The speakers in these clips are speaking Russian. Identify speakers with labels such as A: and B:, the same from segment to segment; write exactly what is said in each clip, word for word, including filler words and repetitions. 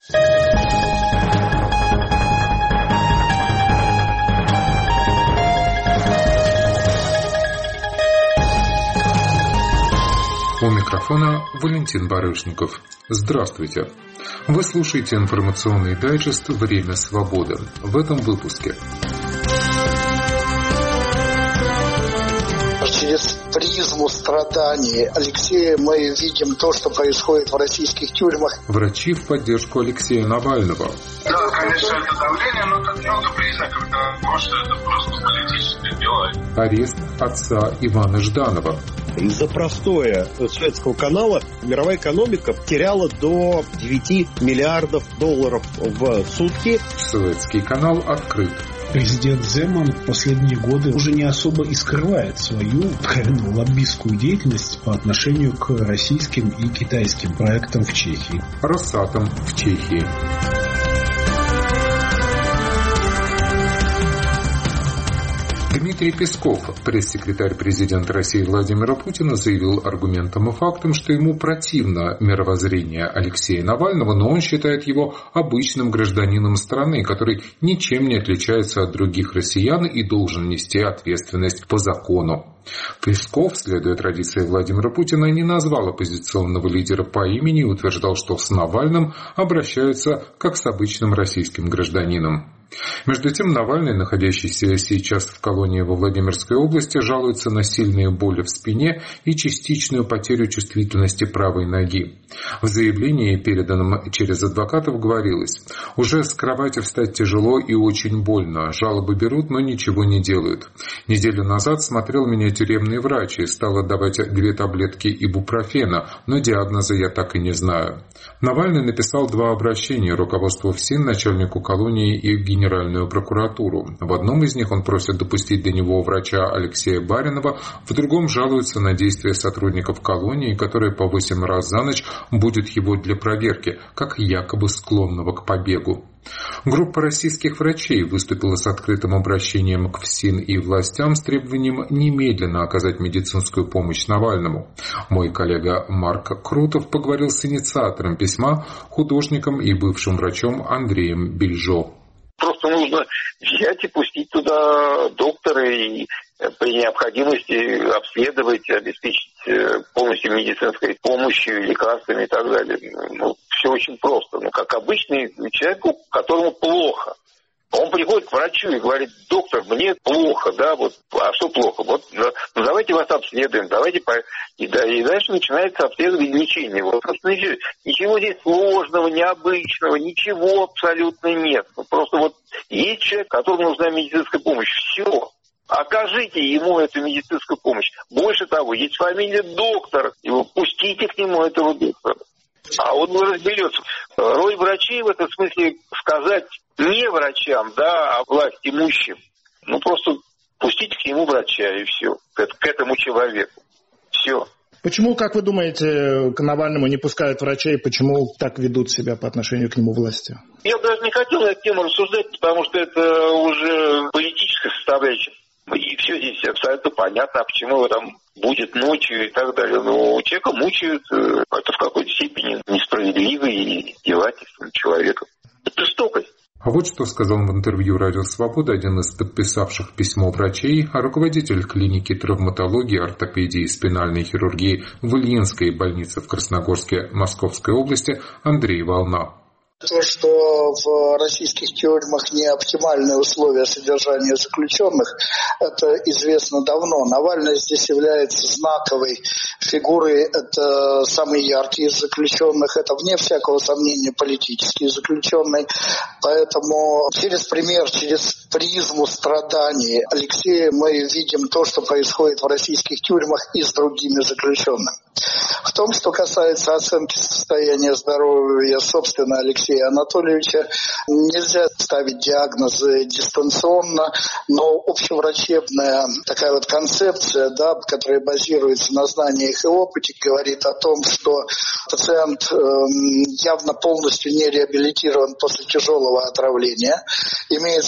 A: У микрофона Валентин Барышников. Здравствуйте. Вы слушаете информационный дайджест «Время свободы». В этом выпуске.
B: Через призму страданий Алексея мы видим то, что происходит в российских тюрьмах.
A: Врачи в поддержку Алексея Навального.
C: Да, конечно, это давление, но тут много признаков того, что это просто политическое дело.
A: Арест отца Ивана Жданова.
D: Из-за простоя Суэцкого канала мировая экономика теряла до девяти миллиардов долларов в сутки.
A: Суэцкий канал открыт.
E: Президент Земан в последние годы уже не особо и скрывает свою откровенно лоббистскую деятельность по отношению к российским и китайским проектам в Чехии.
A: Росатом в Чехии. Дмитрий Песков, пресс-секретарь президента России Владимира Путина, заявил аргументом и фактом, что ему противно мировоззрение Алексея Навального, но он считает его обычным гражданином страны, который ничем не отличается от других россиян и должен нести ответственность по закону. Песков, следуя традиции Владимира Путина, не назвал оппозиционного лидера по имени и утверждал, что с Навальным обращаются как с обычным российским гражданином. Между тем, Навальный, находящийся сейчас в колонии во Владимирской области, жалуется на сильные боли в спине и частичную потерю чувствительности правой ноги. В заявлении, переданном через адвокатов, говорилось: «Уже с кровати встать тяжело и очень больно. Жалобы берут, но ничего не делают. Неделю назад смотрел меня тюремный врач и стал отдавать две таблетки ибупрофена, но диагноза я так и не знаю». Навальный написал два обращения руководству ФСИН, начальнику колонии и Генеральную прокуратуру. В одном из них он просит допустить до него врача Алексея Баринова, в другом жалуется на действия сотрудников колонии, которые по восемь раз за ночь будут его для проверки, как якобы склонного к побегу. Группа российских врачей выступила с открытым обращением к ФСИН и властям с требованием немедленно оказать медицинскую помощь Навальному. Мой коллега Марк Крутов поговорил с инициатором письма, художником и бывшим врачом Андреем Бельжо.
F: Просто нужно взять и пустить туда доктора и при необходимости обследовать, обеспечить полностью медицинской помощью, лекарствами и так далее. Ну, все очень просто. Ну, как обычный человек, которому плохо. Он приходит к врачу и говорит: доктор, мне плохо, да, вот, а что плохо? Вот, ну, давайте вас обследуем, давайте, по... и, да, и дальше начинается обследование и лечение. Вот, собственно, ничего здесь сложного, необычного, ничего абсолютно нет. Ну, просто вот есть человек, которому нужна медицинская помощь, все. Окажите ему эту медицинскую помощь. Больше того, есть фамилия доктор, и вы пустите к нему этого доктора. А он разберется. Роль врачей в этом смысле сказать не врачам, да, а власть имущим. Ну, просто пустите к нему врача, и все. К, к этому человеку. Все.
G: Почему, как вы думаете, к Навальному не пускают врачей? Почему так ведут себя по отношению к нему власти?
F: Я даже не хотел на эту тему рассуждать, потому что это уже политическая составляющая. И все здесь абсолютно понятно, а почему там будет ночью и так далее. Но человека мучают, это в какой-то степени несправедливо и издевательство над человеком. Это жестокость.
A: А вот что сказал в интервью «Радио Свобода» один из подписавших письмо врачей, а руководитель клиники травматологии, ортопедии и спинальной хирургии в Ильинской больнице в Красногорске Московской области Андрей Волна.
B: То, что в российских тюрьмах не оптимальные условия содержания заключенных, это известно давно. Навальный здесь является знаковой фигурой, это самый яркий из заключенных, это, вне всякого сомнения, политический заключенный. Поэтому через пример, через призму страданий Алексея мы видим то, что происходит в российских тюрьмах и с другими заключенными. В том, что касается оценки состояния здоровья, собственно, Алексея Анатольевича, нельзя ставить диагнозы дистанционно, но общеврачебная такая вот концепция, да, которая базируется на знаниях и опыте, говорит о том, что пациент э, явно полностью не реабилитирован после тяжелого отравления. Имеется в виду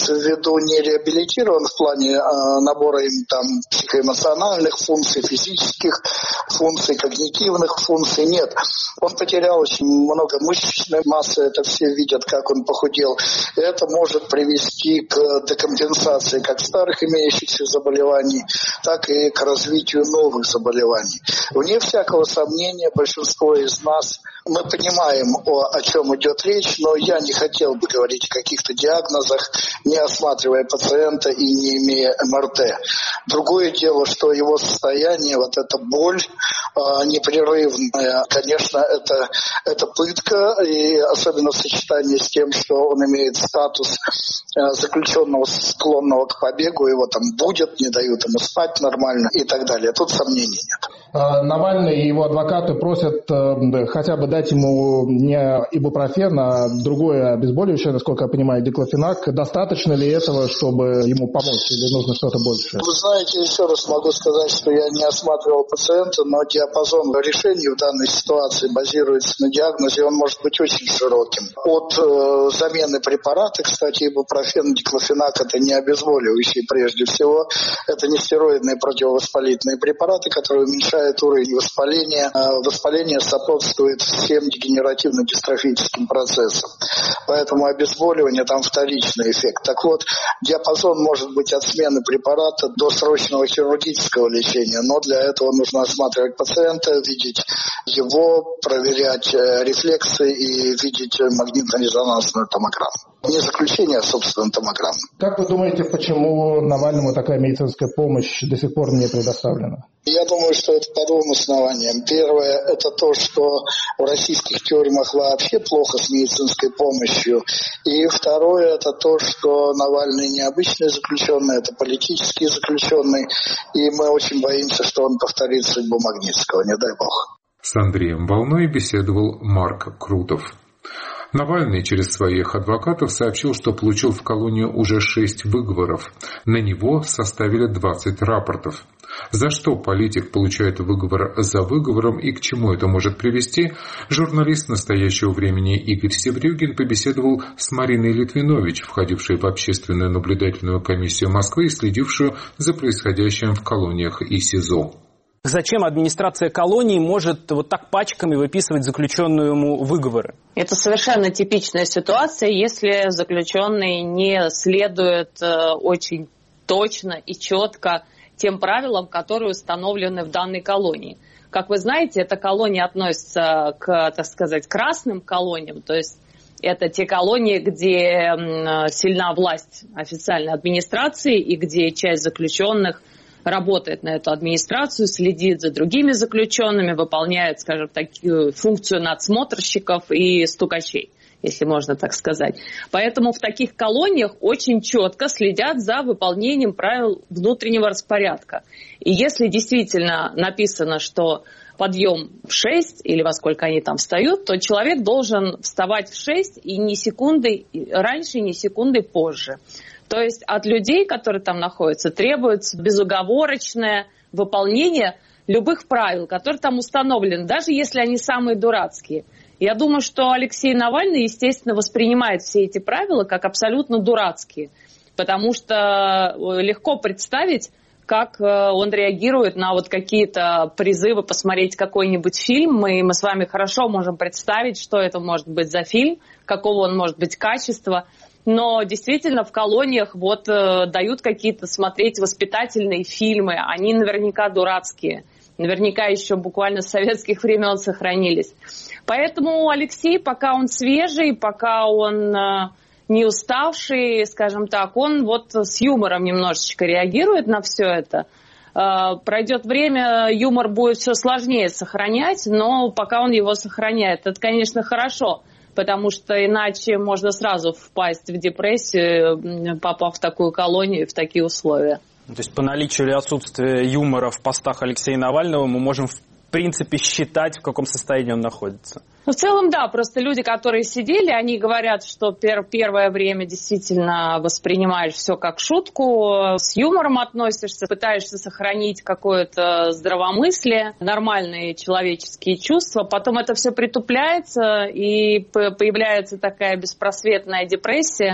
B: виду не реабилитирован в плане э, набора им там психоэмоциональных функций, физических функций, когнитивных функций. Нет, он потерял очень много мышечной массы, это все видят, как он похудел. И это может привести к декомпенсации как старых имеющихся заболеваний, так и к развитию новых заболеваний. Вне всякого сомнения, большинство из нас, мы понимаем, о, о чем идет речь, но я не хотел бы говорить о каких-то диагнозах, не осматривая пациента и не имея эм эр тэ. Другое дело, что его состояние, вот эта боль э, непрерывная, конечно, это, это пытка, и особенно в сочетании с тем, что он имеет статус э, заключенного, склонного к побегу, его там будут, не дают ему спать нормально и так далее. Тут сомнений нет.
H: Навальный и его адвокаты просят э, хотя бы дать ему не ибупрофен, а другое обезболивающее, насколько я понимаю, диклофенак. Достаточно ли этого, чтобы ему помочь, или нужно что-то большее?
B: Вы знаете, еще раз могу сказать, что я не осматривал пациента, но диапазон решений в данной ситуации базируется на диагнозе, он может быть очень широким. От э, замены препарата, кстати, ибупрофен, диклофенак – это не обезболивающие прежде всего, это не стероидные противовоспалительные препараты, которые уменьшают уровень воспаления. Воспаление сопутствует всем дегенеративно-дистрофическим процессам. Поэтому обезболивание там вторичный эффект. Так вот, диапазон может быть от смены препарата до срочного хирургического лечения, но для этого нужно осматривать пациента, видеть его, проверять рефлексы и видеть магнитно-резонансную томограмму. Не заключение, а, собственно, томограмму.
H: Как вы думаете, почему Навальному такая медицинская помощь до сих пор не предоставлена?
B: Я думаю, что это по двум основаниям. Первое – это то, что в российских тюрьмах вообще плохо с медицинской помощью. И второе – это то, что Навальный не обычный заключенный, это политический заключенный. И мы очень боимся, что он повторит судьбу Магнитского, не дай бог.
A: С Андреем Волной беседовал Марк Крутов. Навальный через своих адвокатов сообщил, что получил в колонию уже шесть выговоров. На него составили двадцать рапортов. За что политик получает выговор за выговором и к чему это может привести, журналист настоящего времени Игорь Севрюгин побеседовал с Мариной Литвинович, входившей в общественную наблюдательную комиссию Москвы и следившую за происходящим в колониях и СИЗО.
I: Зачем администрация колонии может вот так пачками выписывать заключенную ему выговоры?
J: Это совершенно типичная ситуация, если заключенный не следует э, очень точно и четко тем правилам, которые установлены в данной колонии. Как вы знаете, эта колония относится к, так сказать, красным колониям, то есть это те колонии, где сильна власть официальной администрации и где часть заключенных работает на эту администрацию, следит за другими заключенными, выполняет, скажем, такую функцию надсмотрщиков и стукачей, если можно так сказать. Поэтому в таких колониях очень четко следят за выполнением правил внутреннего распорядка. И если действительно написано, что подъем в шесть или во сколько они там встают, то человек должен вставать в шесть и ни секунды раньше, ни секунды позже. То есть от людей, которые там находятся, требуется безоговорочное выполнение любых правил, которые там установлены, даже если они самые дурацкие. Я думаю, что Алексей Навальный, естественно, воспринимает все эти правила как абсолютно дурацкие, потому что легко представить, как он реагирует на вот какие-то призывы посмотреть какой-нибудь фильм. И мы с вами хорошо можем представить, что это может быть за фильм, какого он может быть качества. Но действительно в колониях вот э, дают какие-то смотреть воспитательные фильмы. Они наверняка дурацкие. Наверняка еще буквально с советских времен сохранились. Поэтому Алексей, пока он свежий, пока он э, не уставший, скажем так, он вот с юмором немножечко реагирует на все это. Э, пройдет время, юмор будет все сложнее сохранять, но пока он его сохраняет, это, конечно, хорошо. Потому что иначе можно сразу впасть в депрессию, попав в такую колонию, в такие условия.
I: То есть по наличию или отсутствию юмора в постах Алексея Навального мы можем в принципе считать, в каком состоянии он находится?
J: Ну, в целом, да. Просто люди, которые сидели, они говорят, что пер- первое время действительно воспринимаешь все как шутку, с юмором относишься, пытаешься сохранить какое-то здравомыслие, нормальные человеческие чувства. Потом это все притупляется, и появляется такая беспросветная депрессия,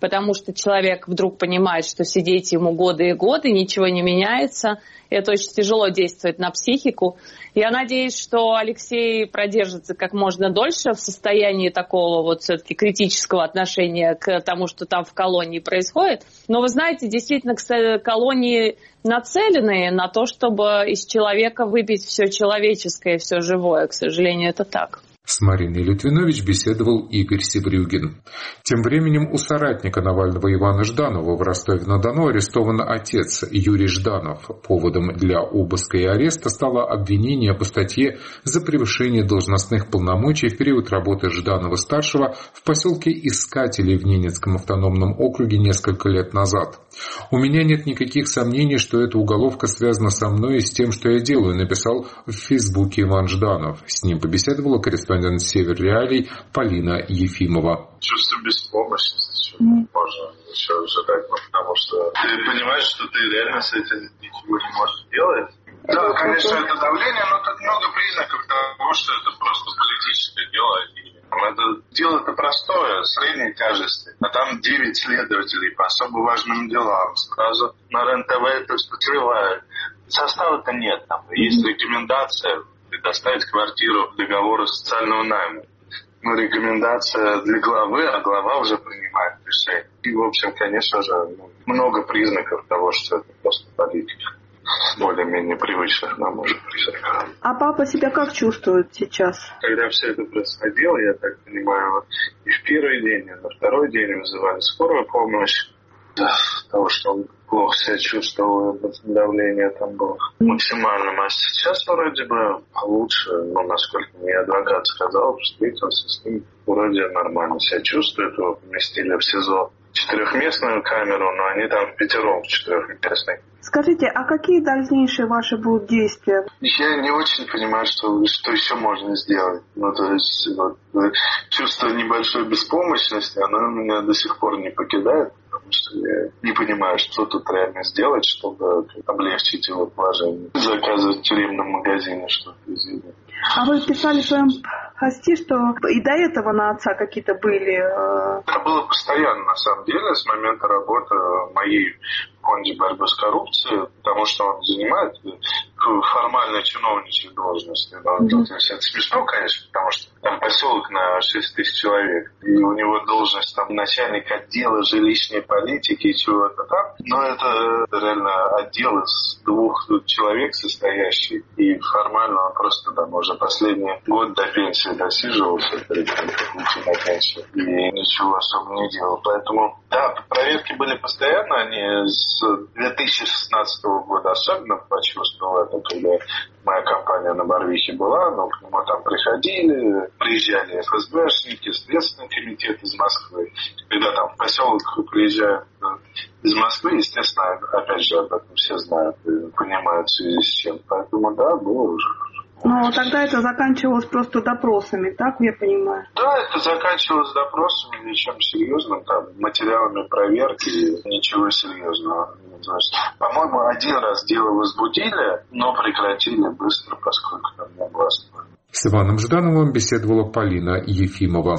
J: потому что человек вдруг понимает, что сидеть ему годы и годы, ничего не меняется. Это очень тяжело действует на психику. Я надеюсь, что Алексей продержится как можно дольше в состоянии такого вот все-таки критического отношения к тому, что там в колонии происходит. Но вы знаете, действительно, колонии нацелены на то, чтобы из человека выбить все человеческое, все живое. К сожалению, это так.
A: С Мариной Литвинович беседовал Игорь Севрюгин. Тем временем у соратника Навального Ивана Жданова в Ростове-на-Дону арестован отец Юрий Жданов. Поводом для обыска и ареста стало обвинение по статье за превышение должностных полномочий в период работы Жданова-старшего в поселке Искатели в Ненецком автономном округе несколько лет назад. «У меня нет никаких сомнений, что эта уголовка связана со мной и с тем, что я делаю», написал в Фейсбуке Иван Жданов. С ним побеседовала корреспондент Север Реалий Полина Ефимова.
C: Чувство беспомощности, mm. можно еще ожидать, потому что ты понимаешь, что ты реально с этим ничего не можешь делать. Да, конечно, это давление, но тут много признаков того, что это просто политическое дело. Это дело-то простое, средней тяжести. А там девять следователей по особо важным делам. Сразу на РЕН-ТВ это всплывает. Состава-то нет. Там есть рекомендация предоставить квартиру договора социального найма. Ну, рекомендация для главы, а глава уже принимает решение. И, в общем, конечно же, ну, много признаков того, что это просто политика. Более-менее привычных нам уже признаков.
K: А папа себя как чувствует сейчас?
C: Когда все это происходило, я так понимаю, и в первый день, и на второй день вызывали скорую помощь. Да, того, что он плохо себя чувствовал, давление там было максимальным. А сейчас вроде бы получше, но насколько мне адвокат сказал, встретился с ним, вроде нормально себя чувствует. Его поместили в СИЗО четырехместную камеру, но они там в пятером в четырехместной.
K: Скажите, а какие дальнейшие ваши будут действия?
C: Я не очень понимаю, что, что еще можно сделать. Ну, то есть, вот, чувство небольшой беспомощности, оно меня до сих пор не покидает, потому что я не понимаю, что тут реально сделать, чтобы облегчить его положение. Заказывать в тюремном магазине что-то из еды.
K: А вы писали в своем посте, что и до этого на отца какие-то были...
C: Это было постоянно, на самом деле, с момента работы моей в фонде борьбы с коррупцией, потому что он занимает формально чиновничьи должности. Но mm-hmm. это смешно, конечно, потому что там поселок на шесть тысяч человек, и у него должность там начальник отдела жилищной политики и чего-то там. Но это реально отдел из двух человек состоящий, и формально он просто там уже последний год до пенсии досиживался, перед тем, как уйти на пенсию, и ничего особо не делал. Поэтому, да, проверки были постоянно, они с две тысячи шестнадцатого года особенно почувствовал это, когда моя компания на Барвихе была, но к нему там приходили, приезжали эф эс бэшники, Следственный комитет из Москвы. Когда там в поселок приезжают из Москвы, естественно, опять же, об этом все знают и понимают в связи с чем. Поэтому, да, было уже.
K: Но тогда это заканчивалось просто допросами, так я понимаю?
C: Да, это заканчивалось допросами, ничем серьезным, там, материалами проверки, ничего серьезного. По-моему, один раз дело возбудили, но прекратили быстро, поскольку там не власть.
A: С Иваном Ждановым беседовала Полина Ефимова.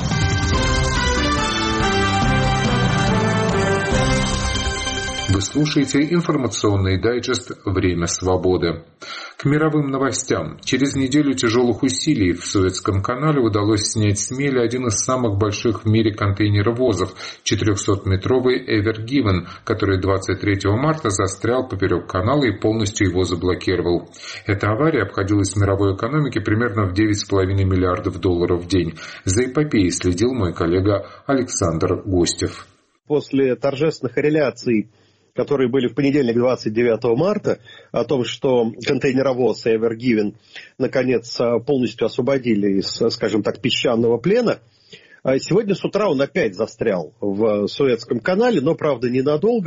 A: Вы слушаете информационный дайджест «Время свободы». К мировым новостям. Через неделю тяжелых усилий в Суэцком канале удалось снять с мели один из самых больших в мире контейнеровозов – четырехсотметровый Ever Given, который двадцать третьего марта застрял поперек канала и полностью его заблокировал. Эта авария обходилась мировой экономике примерно в девять с половиной миллиардов долларов в день. За эпопеей следил мой коллега Александр Гостев.
D: После торжественных реляций, которые были в понедельник, двадцать девятого марта, о том, что контейнеровоз Ever Given наконец полностью освободили из, скажем так, песчаного плена. Сегодня с утра он опять застрял в Суэцком канале, но, правда, ненадолго.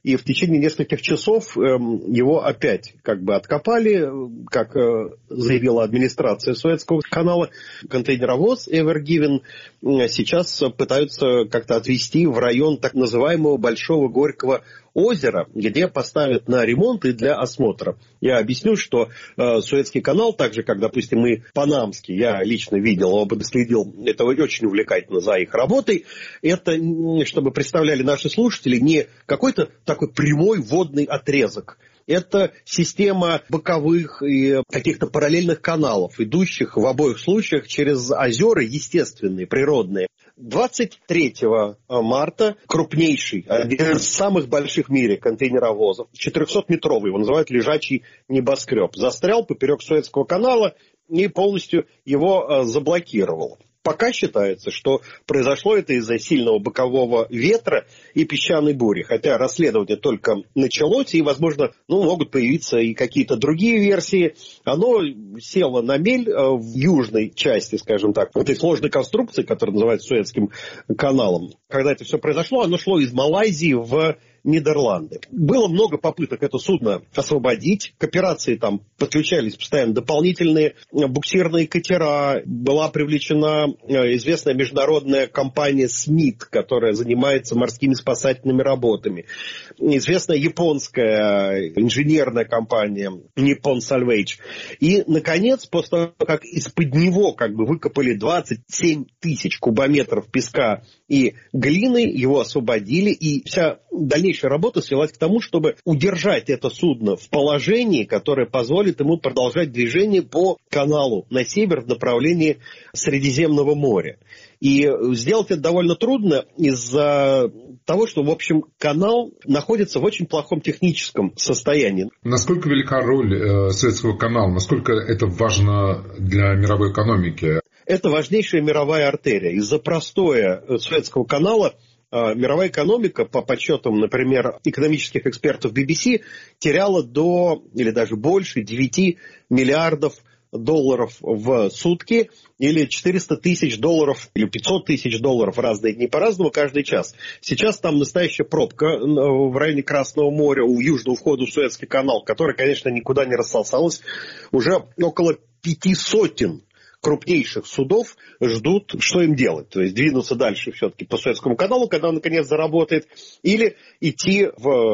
D: и в течение нескольких часов его опять как бы откопали, как заявила администрация Суэцкого канала. Контейнеровоз Ever Given сейчас пытаются как-то отвезти в район так называемого Большого Горького озера, где поставят на ремонт и для осмотра. Я объясню, что э, Суэцкий канал, так же, как, допустим, и Панамский, я лично видел, оба следил, это очень увлекательно за их работой. Это, чтобы представляли наши слушатели, не какой-то такой прямой водный отрезок. Это система боковых и каких-то параллельных каналов, идущих в обоих случаях через озера естественные, природные. двадцать третьего марта крупнейший, один из самых больших в мире контейнеровозов, четырехсотметровый, его называют лежачий небоскреб, застрял поперек Суэцкого канала и полностью его заблокировал. Пока считается, что произошло это из-за сильного бокового ветра и песчаной бури. Хотя расследование только началось, и, возможно, ну, могут появиться и какие-то другие версии. Оно село на мель в южной части, скажем так, этой сложной конструкции, которая называется Суэцким каналом. Когда это все произошло, оно шло из Малайзии в Нидерланды. Было много попыток это судно освободить. К операции там подключались постоянно дополнительные буксирные катера. Была привлечена известная международная компания Смит, которая занимается морскими спасательными работами. Известная японская инженерная компания Nippon Salvage. И, наконец, после того, как из-под него как бы выкопали двадцать семь тысяч кубометров песка и глины, его освободили, и вся дальнейшая работа свелась к тому, чтобы удержать это судно в положении, которое позволит ему продолжать движение по каналу на север в направлении Средиземного моря. И сделать это довольно трудно из-за того, что, в общем, канал находится в очень плохом техническом состоянии.
A: Насколько велика роль э, Суэцкого канала? Насколько это важно для мировой экономики?
D: Это важнейшая мировая артерия. Из-за простоя Суэцкого канала мировая экономика, по подсчетам, например, экономических экспертов би би си, теряла до, или даже больше, девять миллиардов долларов в сутки, или четыреста тысяч долларов, или пятьсот тысяч долларов, разные дни по-разному, каждый час. Сейчас там настоящая пробка в районе Красного моря, у южного входа в Суэцкий канал, который, конечно, никуда не рассосалась. Уже около пяти сотен крупнейших судов ждут, что им делать. То есть двинуться дальше все-таки по Суэцкому каналу, когда он наконец заработает, или идти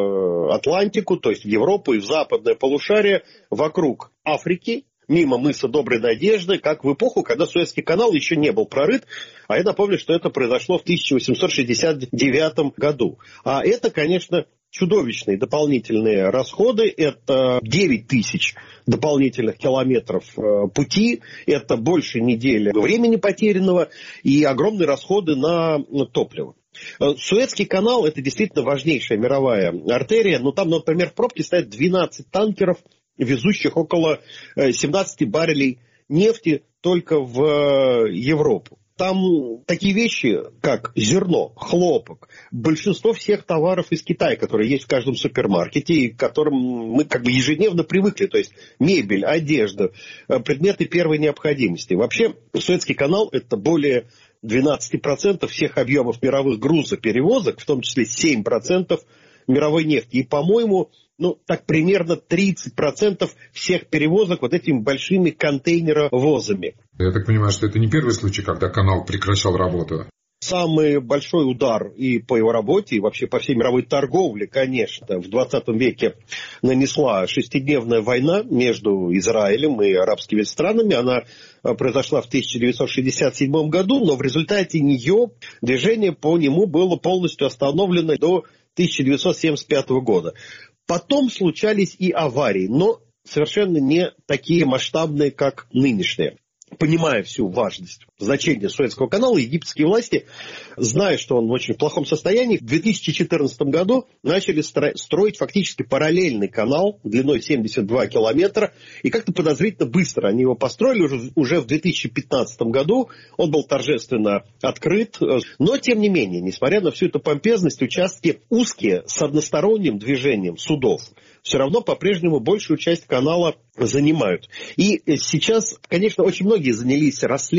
D: в Атлантику, то есть в Европу и в западное полушарие, вокруг Африки, мимо мыса Доброй Надежды, как в эпоху, когда Суэцкий канал еще не был прорыт. А я напомню, что это произошло в тысяча восемьсот шестьдесят девятом году. А это, конечно, чудовищные дополнительные расходы. Это девять тысяч дополнительных километров пути. Это больше недели времени потерянного и огромные расходы на топливо. Суэцкий канал – это действительно важнейшая мировая артерия. Но там, например, в пробке стоят двенадцать танкеров, везущих около семнадцати баррелей нефти только в Европу. Там такие вещи, как зерно, хлопок, большинство всех товаров из Китая, которые есть в каждом супермаркете, и к которым мы как бы ежедневно привыкли, то есть мебель, одежда, предметы первой необходимости. Вообще, Суэцкий канал – это более двенадцать процентов всех объемов мировых грузоперевозок, в том числе семь процентов мировой нефти. И, по-моему, ну, так примерно тридцать процентов всех перевозок вот этими большими контейнеровозами.
A: Я так понимаю, что это не первый случай, когда канал прекращал работу.
D: Самый большой удар и по его работе, и вообще по всей мировой торговле, конечно, в двадцатом веке нанесла шестидневная война между Израилем и арабскими странами. Она произошла в тысяча девятьсот шестьдесят седьмом году, но в результате нее движение по нему было полностью остановлено до тысяча девятьсот семьдесят пятого года. Потом случались и аварии, но совершенно не такие масштабные, как нынешние. Понимая всю важность, значение Суэцкого канала, египетские власти, зная, что он в очень плохом состоянии, в две тысячи четырнадцатом году начали строить фактически параллельный канал длиной семьдесят два километра. И как-то подозрительно быстро они его построили. Уже, уже в две тысячи пятнадцатом году он был торжественно открыт. Но, тем не менее, несмотря на всю эту помпезность, участки узкие с односторонним движением судов все равно по-прежнему большую часть канала занимают. И сейчас, конечно, очень многие занялись расследованием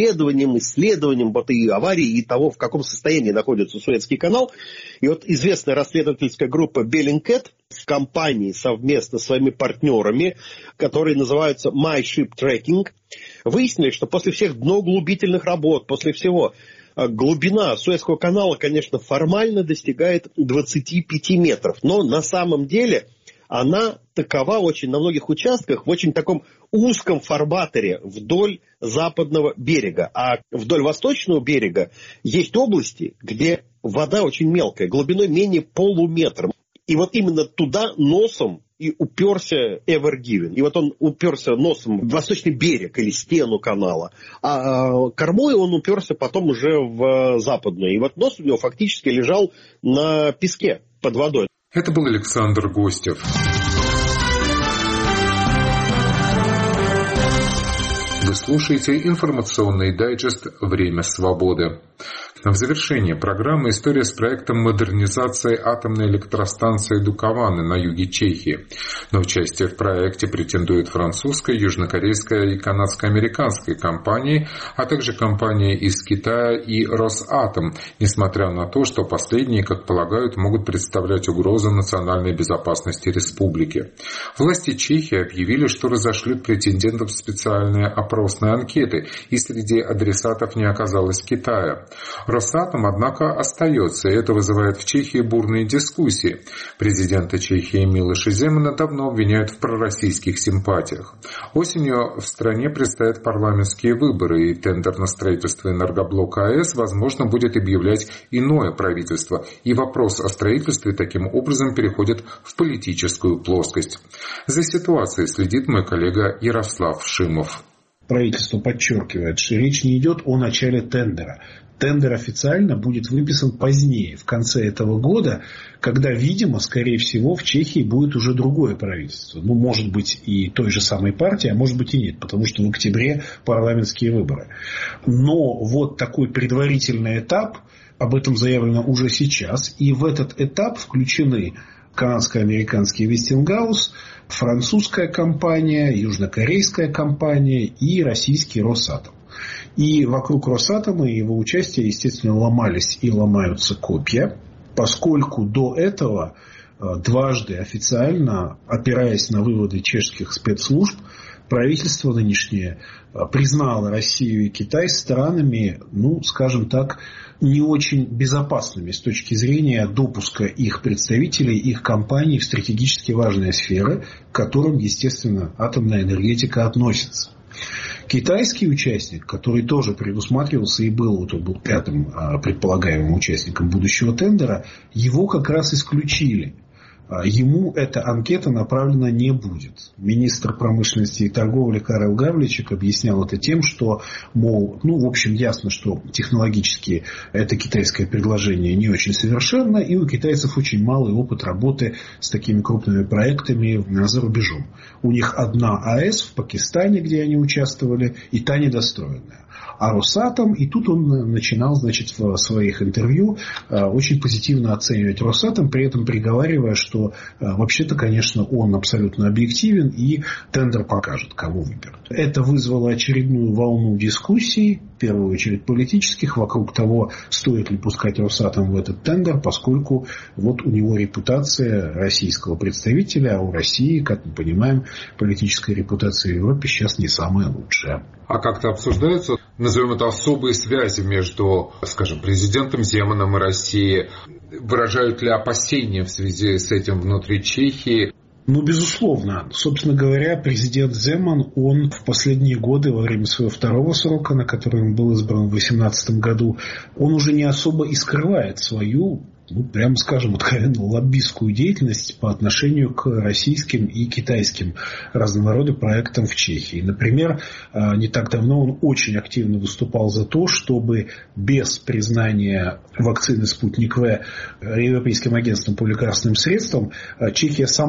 D: изучением, исследованием вот и аварии, и того, в каком состоянии находится Суэцкий канал. И вот известная расследовательская группа Bellingcat в компании совместно с своими партнерами, которые называются My Ship Tracking, выяснили, что после всех дноуглубительных работ, после всего, глубина Суэцкого канала, конечно, формально достигает двадцати пяти метров. Но на самом деле она такова очень на многих участках в очень таком узком фарватере вдоль западного берега. А вдоль восточного берега есть области, где вода очень мелкая, глубиной менее полуметра. И вот именно туда носом и уперся Ever Given. И вот он уперся носом в восточный берег или стену канала. А кормой он уперся потом уже в западную. И вот нос у него фактически лежал на песке под водой.
A: Это был Александр Гостев. Вы слушаете информационный дайджест «Время свободы». В завершение программы история с проектом модернизации атомной электростанции Дукованы на юге Чехии. На участие в проекте претендуют французская, южнокорейская и канадско-американская компании, а также компании из Китая и Росатом, несмотря на то, что последние, как полагают, могут представлять угрозу национальной безопасности республики. Власти Чехии объявили, что разошлют претендентов в специальные опросные анкеты, и среди адресатов не оказалось Китая. Росатом, однако, остается, и это вызывает в Чехии бурные дискуссии. Президента Чехии Милоша Земана давно обвиняют в пророссийских симпатиях. Осенью в стране предстоят парламентские выборы, и тендер на строительство энергоблока АЭС, возможно, будет объявлять иное правительство, и вопрос о строительстве таким образом переходит в политическую плоскость. За ситуацией следит мой коллега Ярослав Шимов.
E: Правительство подчеркивает, что речь не идет о начале тендера. Тендер официально будет выписан позднее, в конце этого года, когда, видимо, скорее всего, в Чехии будет уже другое правительство. Ну, может быть, и той же самой партии, а может быть и нет, потому что в октябре парламентские выборы. Но вот такой предварительный этап, об этом заявлено уже сейчас, и в этот этап включены канадско-американский Westinghouse, французская компания, южнокорейская компания и российский Росатом. И вокруг Росатома и его участия, естественно, ломались и ломаются копья, поскольку до этого дважды официально, опираясь на выводы чешских спецслужб, правительство нынешнее признало Россию и Китай странами, ну, скажем так, не очень безопасными с точки зрения допуска их представителей, их компаний в стратегически важные сферы, к которым, естественно, атомная энергетика относится. Китайский участник, который тоже предусматривался и был, вот он был пятым предполагаемым участником будущего тендера, его как раз исключили. Ему эта анкета направлена не будет. Министр промышленности и торговли Карел Гавличек объяснял это тем, что, мол, ну, в общем, ясно, что технологически это китайское предложение не очень совершенно, и у китайцев очень малый опыт работы с такими крупными проектами за рубежом. У них одна АЭС в Пакистане, где они участвовали, и та недостроенная. А Росатом, и тут он начинал, значит, в своих интервью очень позитивно оценивать Росатом, при этом приговаривая, что вообще-то, конечно, он абсолютно объективен и тендер покажет, кого выберут. Это вызвало очередную волну дискуссий, в первую очередь политических, вокруг того, стоит ли пускать Росатом в этот тендер, поскольку вот у него репутация российского представителя, а у России, как мы понимаем, политическая репутация в Европе сейчас не самая лучшая.
A: А как-то обсуждаются, назовем это, особые связи между, скажем, президентом Земаном и Россией? Выражают ли опасения в связи с этим внутри Чехии?
E: Ну, безусловно. Собственно говоря, президент Земан, он в последние годы, во время своего второго срока, на который он был избран в две тысячи восемнадцатом году, он уже не особо и скрывает свою, ну, прямо скажем, откровенно лоббистскую деятельность по отношению к российским и китайским разного рода проектам в Чехии. Например, не так давно он очень активно выступал за то, чтобы без признания вакцины «Спутник В» Европейским агентством по лекарственным средствам Чехия сама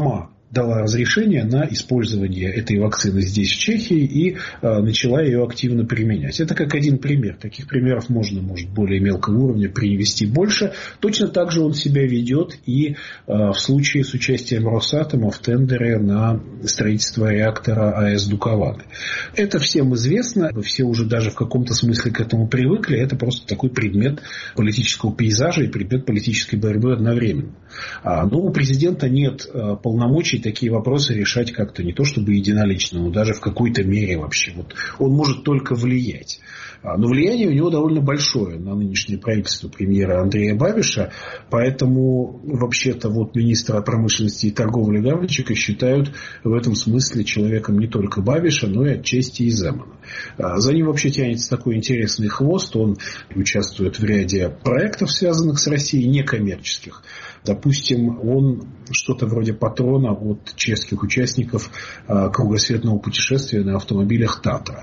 E: дала разрешение на использование этой вакцины здесь, в Чехии, и э, начала ее активно применять. Это как один пример. Таких примеров можно, может, более мелкого уровня привести больше. Точно так же он себя ведет и э, в случае с участием Росатома в тендере на строительство реактора АЭС Дукованы. Это всем известно. Все уже даже в каком-то смысле к этому привыкли. Это просто такой предмет политического пейзажа и предмет политической борьбы одновременно. А, но у президента нет э, полномочий такие вопросы решать как-то не то чтобы единолично, но даже в какой-то мере вообще. Вот он может только влиять. Но влияние у него довольно большое на нынешнее правительство премьера Андрея Бабиша. Поэтому вообще-то вот министра промышленности и торговли Гаврильчика считают в этом смысле человеком не только Бабиша, но и отчасти и Земана. За ним вообще тянется такой интересный хвост. Он участвует в ряде проектов, связанных с Россией, некоммерческих. Допустим, он что-то вроде патрона от чешских участников кругосветного путешествия на автомобилях «Татра».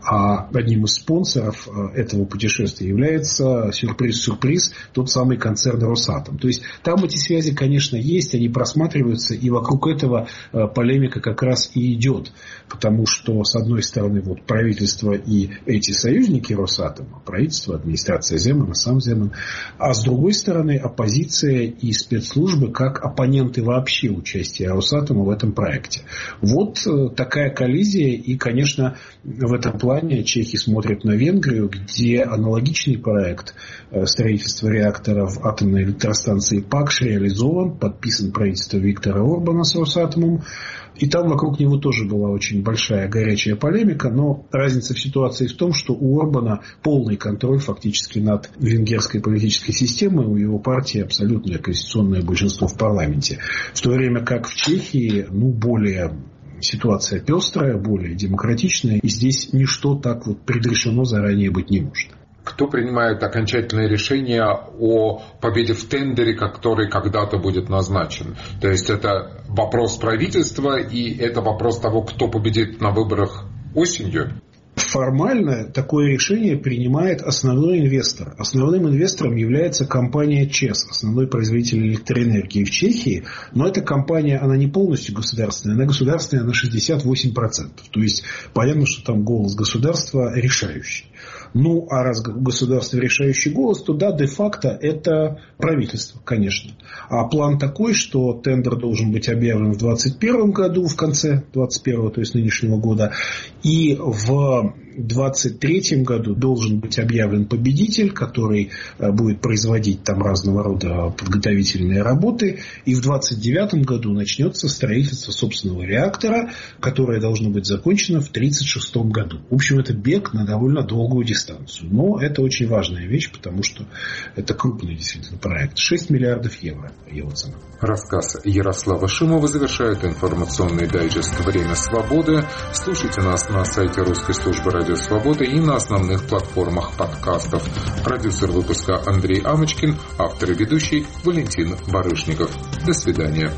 E: А одним из спонсоров этого путешествия является, сюрприз-сюрприз, тот самый концерн «Росатом». То есть там эти связи, конечно, есть, они просматриваются, и вокруг этого полемика как раз и идет. Потому что, с одной стороны, вот правительство и эти союзники Росатома, правительство, администрация Земана, сам Земан, а с другой стороны, оппозиция и спецслужбы как оппоненты вообще участия Росатома в этом проекте. Вот такая коллизия, и, конечно, в этом плане чехи смотрят на Венгрию, где аналогичный проект строительства реактора в атомной электростанции Пакш реализован, подписан правительством Виктора Орбана с Росатомом. И там вокруг него тоже была очень большая горячая полемика, но разница в ситуации в том, что у Орбана полный контроль фактически над венгерской политической системой, у его партии абсолютное конституционное большинство в парламенте. В то время как в Чехии, ну, более... ситуация пестрая, более демократичная, и здесь ничто так вот предрешено заранее быть не может.
A: Кто принимает окончательное решение о победе в тендере, который когда-то будет назначен? То есть это вопрос правительства и это вопрос того, кто победит на выборах осенью?
E: Формально такое решение принимает основной инвестор. Основным инвестором является компания ЧЭС, основной производитель электроэнергии в Чехии. Но эта компания, она не полностью государственная, она государственная на шестьдесят восемь процентов. То есть понятно, что там голос государства решающий. Ну, а раз государство решающий голос, то да, де-факто это правительство, конечно. А план такой, что тендер должен быть объявлен в двадцать первом году, в конце двадцать первого, то есть нынешнего года. И в двадцать третьем году должен быть объявлен победитель, который будет производить там разного рода подготовительные работы. И в двадцать девятом году начнется строительство собственного реактора, которое должно быть закончено в тридцать шестом году. В общем, это бег на довольно долгую дистанцию. Но это очень важная вещь, потому что это крупный действительно проект. шесть миллиардов евро его цена.
A: Рассказ Ярослава Шимова завершает информационный дайджест «Время свободы». Слушайте нас на сайте русской службы «Радио Свобода» и на основных платформах подкастов. Продюсер выпуска Андрей Амочкин, автор и ведущий Валентин Барышников. До свидания.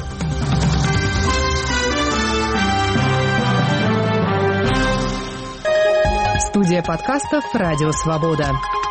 L: Студия подкастов «Радио Свобода».